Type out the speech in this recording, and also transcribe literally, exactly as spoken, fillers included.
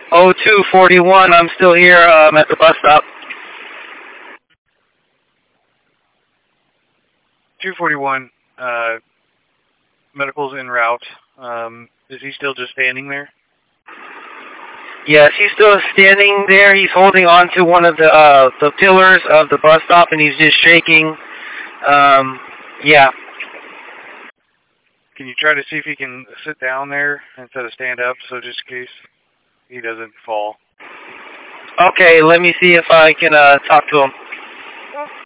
oh two forty-one, I'm still here um, at the bus stop. two forty-one, uh, medical's en route. Um, is he still just standing there? Yes, he's still standing there. He's holding on to one of the uh, the pillars of the bus stop, and he's just shaking. Um, yeah. Can you try to see if he can sit down there instead of stand up, so just in case he doesn't fall? Okay, let me see if I can uh, talk to him.